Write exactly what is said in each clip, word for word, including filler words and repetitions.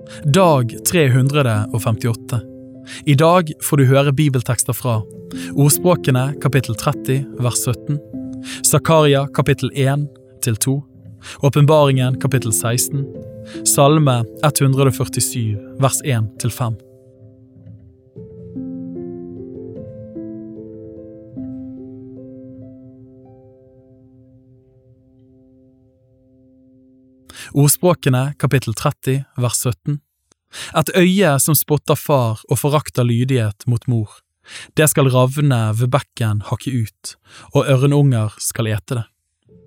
Dag tre hundre femtiåtte. I dag får du høre bibeltekster fra Ordspråkene kapittel tretti, vers sytten, Zakaria kapittel én til to, Åpenbaringen kapittel seksten, Salme ett hundre førtisju, vers én til fem. Ordspråkene kapittel tretti, vers sytten. Et øye som spotter far og forakter lydighet mot mor, det skal ravne ved bekken hakke ut, og ørnunger skal ete det.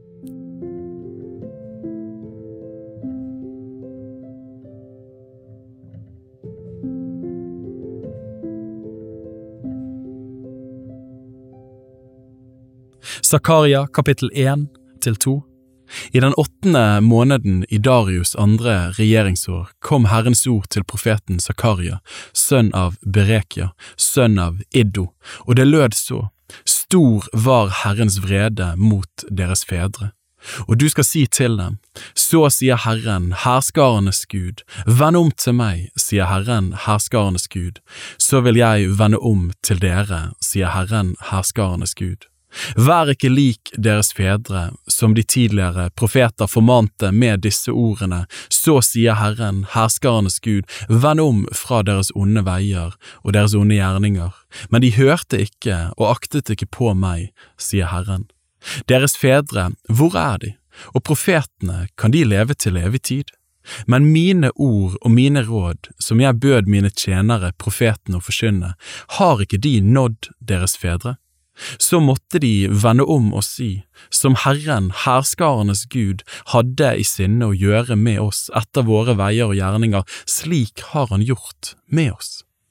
Zakaria kapittel én til to. I den åttende måneden i Darius andre regjeringsår kom Herrens ord til profeten Zakaria, sønn av Berekia, sønn av Iddo, og det lød så: Stor var Herrens vrede mot deres fedre. Og du skal si til dem: Så sier Herren, herskarenes Gud, vend om til meg, sier Herren, herskarenes Gud, så vil jeg vende om til dere, sier Herren, herskarenes Gud. Vær ikke lik deres fedre, som de tidligere profeter formante med disse ordene, så sier Herren, herskarenes Gud, vend om fra deres onde veier og deres onde gjerninger. Men de hørte ikke og aktet ikke på meg, sier Herren. Deres fedre, hvor er de? Og profetene, kan de leve til evig tid? Men mine ord og mine råd, som jeg bød mine tjenere, profetene, å forkynne, har ikke de nådd deres fedre? Så måtte de vende om og si, som Herren, herskarenes Gud, hadde i sinne å gjøre med oss etter våre veier og gjerninger, slik har han gjort med oss.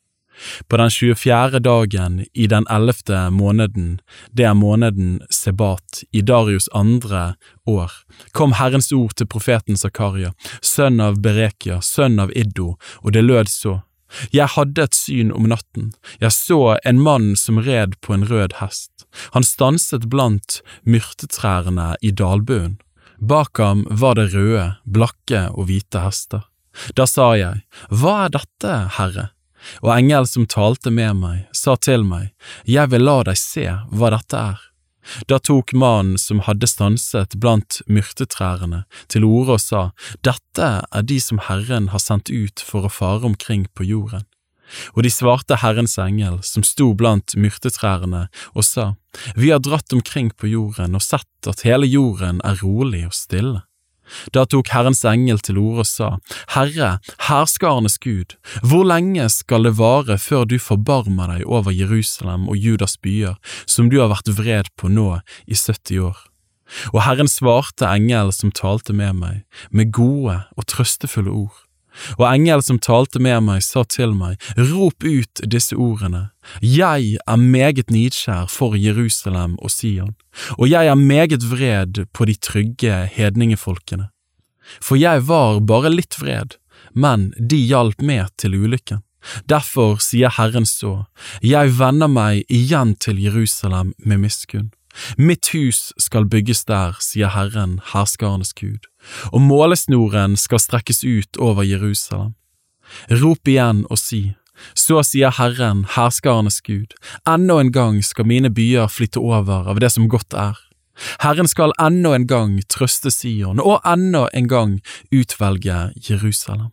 På den tjuefjerde dagen i den ellevte måneden, det er måneden Sebat, i Darius andre år, kom Herrens ord til profeten Zakaria, sønn av Berekia, sønn av Iddo, og det lød så: Jeg hadde et syn om natten. Jeg så en mann som red på en rød hest. Han stanset blant myrtetrærne i dalbuen. Bak ham var det røde, blakke og hvite hester. Da sa jeg: Hva er dette, Herre? Og engel som talte med meg, sa til meg: Jeg vil la deg se hva dette er. Da tok mannen som hadde stanset blant myrtetrærne til orde og sa: Dette er de som Herren har sendt ut for å fare omkring på jorden. Og de svarte Herrens engel som sto blant myrtetrærne og sa: Vi har dratt omkring på jorden og sett at hele jorden er rolig og stille. Da tok Herrens engel til orde og sa: Herre, herskarenes Gud, hvor lenge skal det vare før du forbarmer deg over Jerusalem og Judas byer, som du har vært vred på nå i sytti år? Og Herren svarte engel som talte med meg, med gode og trøstefulle ord. Og engel som talte med meg sa til meg: Rop ut disse ordene. Jeg er meget nidkjær for Jerusalem og Sion, og jeg er meget vred på de trygge hedningefolkene. For jeg var bare litt vred, men de hjalp med til ulykken. Derfor sier Herren så: Jeg vender meg igjen til Jerusalem med miskunn. Mitt hus skal bygges der, sier Herren, herskarenes Gud, og målesnoren skal strekkes ut over Jerusalem. Rop igjen og si: Så sier Herren, herskarenes Gud, ennå en gang skal mine byer flytte over av det som godt er. Herren skal ennå en gang trøste Sion, og ennå en gang utvelge Jerusalem.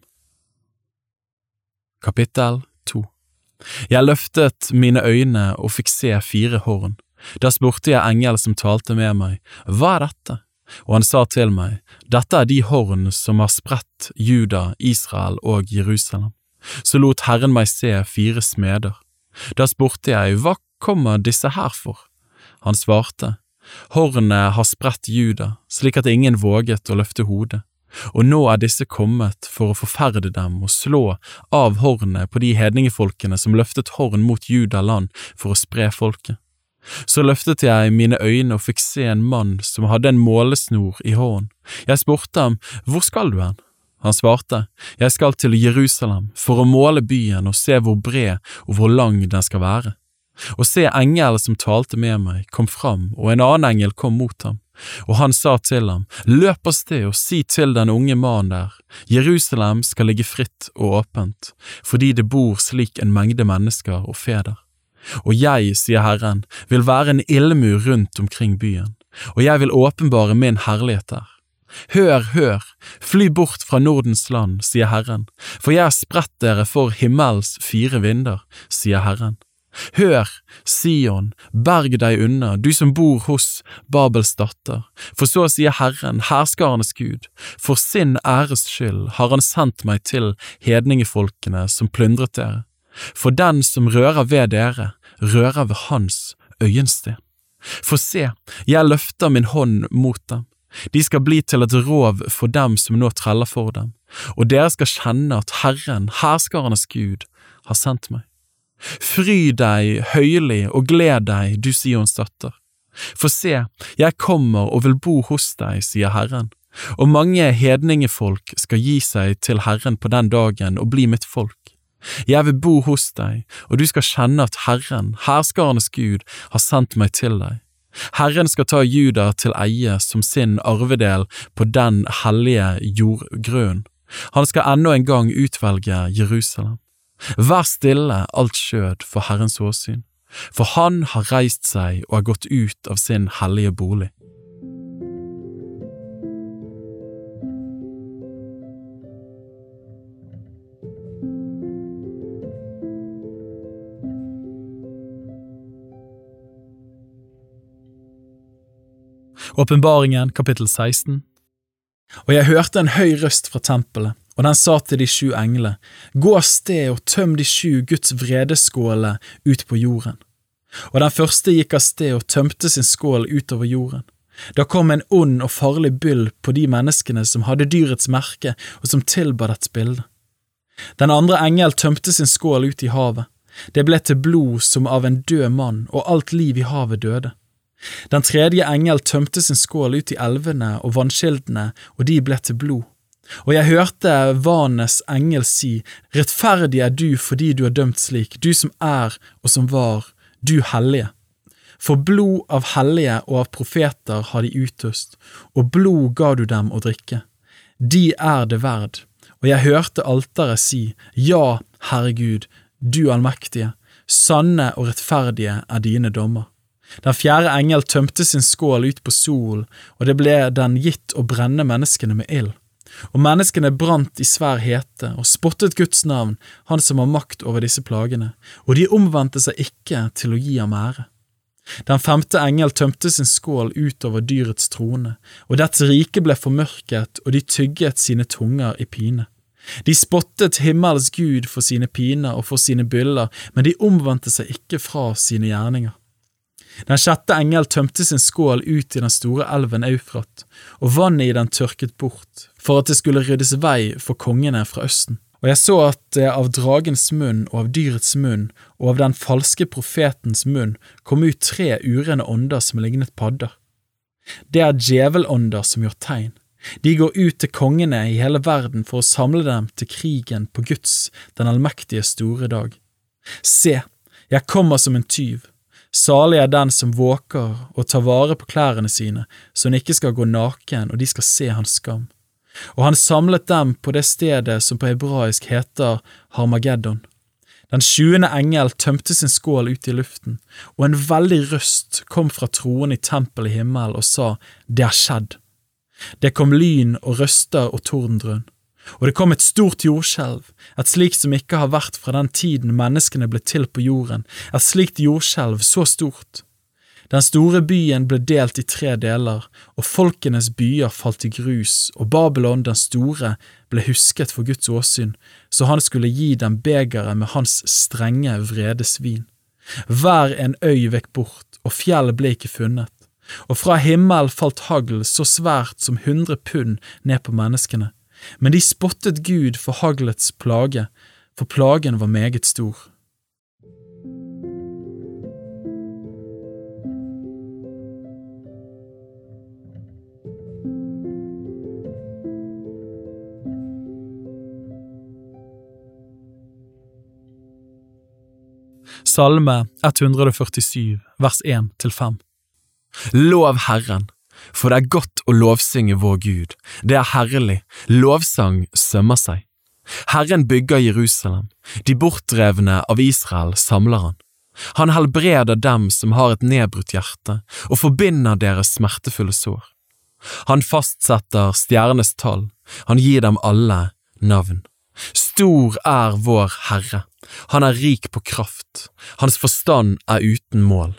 Kapittel to. Jeg løftet mine øyne og fikk se fire horn. Da spurte jeg engel som talte med meg: Hva er dette? Og han sa til meg: Dette er de horn som har spredt Juda, Israel og Jerusalem. Så lot Herren meg se fire smeder. Da spurte jeg: Hva kommer disse her for? Han svarte: Hornene har spredt Juda, slik at ingen våget å løfte hodet. Og nå er disse kommet for å forferde dem og slå av hornene på de hedningefolkene som løftet horn mot Juda land for å spre folket. Så løftet jeg mine øyne og fikk se en mann som hadde en målesnor i hånden. Jeg spurte ham: Hvor skal du hen? Han svarte: Jeg skal til Jerusalem for å måle byen og se hvor bred og hvor lang den skal være. Og se, engel som talte med meg kom fram, og en annen engel kom mot ham. Og han sa til ham, løp av sted og si til den unge mannen der, Jerusalem skal ligge fritt og åpent, fordi det bor slik en mengde mennesker og feder. Og jeg, sier Herren, vil være en ildmur rundt omkring byen, og jeg vil åpenbare min herlighet der. Hør, hør, fly bort fra Nordens land, sier Herren, for jeg har spredt dere for himmels fire vinder, sier Herren. Hør, Sion, berg deg unna, du som bor hos Babels datter, for så sier Herren, herskarenes Gud, for sin æres skyld har han sendt meg til hedningefolkene som plyndret dere, for den som rører ved dere, rører ved hans øyensten. For se, jeg løfter min hånd mot dem, de skal bli til et rov for dem som nå treller for dem, og dere skal kjenne at Herren, herskarenes Gud, har sendt meg. Fry deg høylig og gled deg, du Sions datter. For se, jeg kommer og vil bo hos deg, sier Herren, og mange hedningefolk skal gi seg til Herren på den dagen og bli mitt folk. Jeg vil bo hos deg, og du skal kjenne at Herren, herskarenes Gud, har sendt meg til deg. Herren skal ta Juda til eie som sin arvedel på den hellige jordgrunn. Han skal ennå en gang utvelge Jerusalem. Vær stille alt skjød for Herrens åsyn, for han har reist seg og har gått ut av sin hellige bolig. Åpenbaringen, kapittel seksten. Og jeg hørte en høy røst fra tempelet, og den sa til de sju englene, gå av sted og tøm de sju Guds vredeskåle ut på jorden. Og den første gikk av sted og tømte sin skål utover jorden. Da kom en ond og farlig byll på de menneskene som hadde dyrets merke og som tilba dets bilde. Den andre engel tømte sin skål ut i havet. Det ble til blod som av en død mann, og alt liv i havet døde. Den tredje engel tømte sin skål ut i elvene og vannskildene, og de ble til blod. Og jeg hørte vanenes engel si, rettferdig er du fordi du er dømt slik, du som er og som var, du hellige. For blod av hellige og av profeter har de utøst, og blod ga du dem å drikke. De er det verd. Og jeg hørte alteret si, ja, Herre Gud, du allmektige, sanne og rettferdige er dine dommer. Den fjerde engel tømte sin skål ut på solen, og det ble den gitt å brenne menneskene med ild. Og menneskene brant i svær hete, og spottet Guds navn, han som har makt over disse plagene, og de omvendte seg ikke til å gi ham ære. Den femte engel tømte sin skål ut over dyrets trone, og dets rike ble formørket, og de tygget sine tunger i pine. De spottet himmels Gud for sine piner og for sine byller, men de omvendte seg ikke fra sine gjerninger. Den sjette engel tømte sin skål ut i den store elven Eufrat, og vannet i den tørket bort, for at det skulle ryddes vei for kongene fra østen. Og jeg så at det av dragens munn og av dyrets munn og av den falske profetens munn kom ut tre urene ånder som lignet padder. Det er djevelånder som gjør tegn. De går ut til kongene i hele verden for å samle dem til krigen på Guds, den allmektige store dag. Se, jeg kommer som en tyv. Salig er den som våker og tar vare på klærne sine, så han ikke skal gå naken og de skal se hans skam. Og han samlet dem på det stedet som på hebraisk heter Harmageddon. Den sjuende engel tømte sin skål ut i luften, og en veldig røst kom fra troen i tempelet i himmel og sa, det er skjedd. Det kom lyn og røster og tordendrønn. Og det kom et stort jordskjelv, et slikt som ikke har vært fra den tiden menneskene ble til på jorden, et slikt jordskjelv så stort. Den store byen ble delt i tre deler, og folkenes byer falt i grus, og Babylon den store ble husket for Guds åsyn, så han skulle gi dem begeret med hans strenge vredes vin. Hver en øy vekk bort, og fjell ble ikke funnet, og fra himmel falt hagl så svært som hundre pund ned på menneskene. Men de spottet Gud for haglets plage, for plagen var meget stor. Salme ett hundre førtisju, vers én til fem. Lov Herren, For det er godt å lovsynge vår Gud, det er herlig, lovsang sømmer seg. Herren bygger Jerusalem, de bortdrevne av Israel samler han. Han helbreder dem som har et nedbrutt hjerte, og forbinder deres smertefulle sår. Han fastsetter stjernes tall, han gir dem alle navn. Stor er vår Herre, han er rik på kraft, hans forstand er uten mål.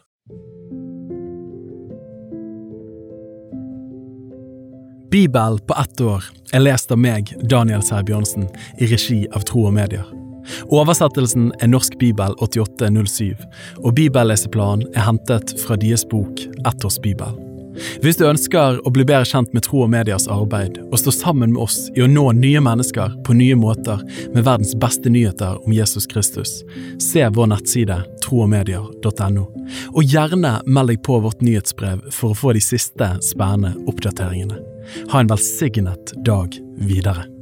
Bibel på ett år er lest av meg, Daniel Sæbjørnsen, i regi av Tro og Medier. Oversettelsen er Norsk Bibel åttiåtte null syv, og bibelleseplanen er hentet fra deres bok Ettårs Bibel. Hvis du ønsker å bli bedre kjent med Tro og Mediers arbeid, og stå sammen med oss i å nå nye mennesker på nye måter med verdens beste nyheter om Jesus Kristus, se vår nettside tro og medier punktum no, og gjerne meld deg på vårt nyhetsbrev for å få de siste spennende oppdateringene. Ha en velsignet dag videre.